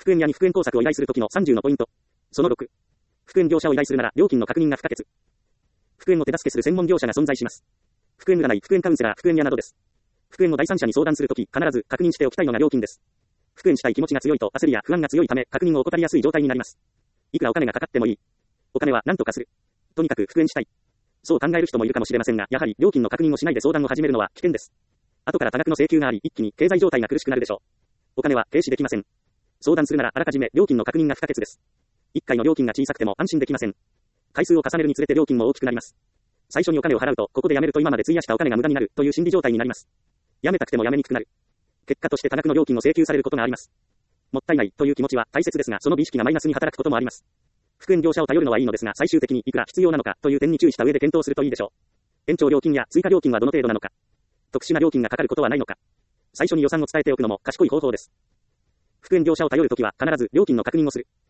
復縁屋に復縁工作を依頼するときの30のポイント。その6。復縁業者を依頼するなら料金の確認が不可欠。復縁を手助けする専門業者が存在します。復縁占い、復縁カウンセラー、復縁屋などです。復縁を第三者に相談するとき、必ず確認しておきたいのが料金です。復縁したい気持ちが強いと焦りや不安が強いため、確認を怠りやすい状態になります。いくらお金がかかってもいい。お金は何とかする。とにかく復縁したい。そう考える人もいるかもしれませんが、やはり料金の確認をしないで相談を始めるのは危険です。後から多額の請求があり、一気に経済状態が苦しくなるでしょう。お金は停止できません。相談するならあらかじめ料金の確認が不可欠です。1回の料金が小さくても安心できません。回数を重ねるにつれて料金も大きくなります。最初にお金を払うと、ここでやめると今まで費やしたお金が無駄になるという心理状態になります。やめたくてもやめにくくなる。結果として多額の料金を請求されることがあります。もったいないという気持ちは大切ですが、その美意識がマイナスに働くこともあります。復縁業者を頼るのはいいのですが、最終的にいくら必要なのかという点に注意した上で検討するといいでしょう。延長料金や追加料金はどの程度なのか。特殊な料金がかかることはないのか。最初に予算を伝えておくのも賢い方法です。復縁業者を頼るときは必ず料金の確認をする。